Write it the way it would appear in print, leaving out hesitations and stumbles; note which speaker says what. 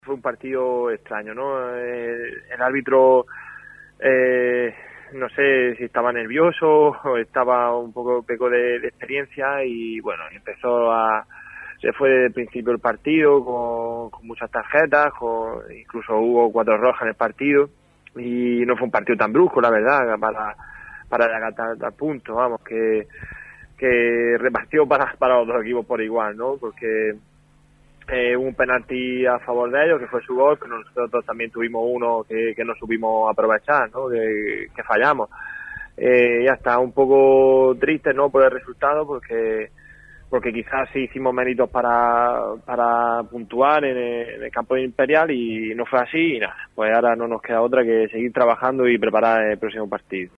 Speaker 1: Fue un partido extraño, ¿no? El árbitro, no sé si estaba nervioso o estaba un poco peco de experiencia y bueno, se fue desde el principio el partido con muchas tarjetas, incluso hubo 4 rojas en el partido y no fue un partido tan brusco, la verdad, para llegar a punto, vamos, que repartió para los dos equipos por igual, ¿no? Porque hubo un penalti a favor de ellos, que fue su gol, pero nosotros también tuvimos uno que no supimos aprovechar, ¿no? Que fallamos. Ya está, un poco triste, ¿no? Por el resultado, porque quizás sí hicimos méritos para puntuar en el campo Imperial y no fue así y nada, pues ahora no nos queda otra que seguir trabajando y preparar el próximo partido.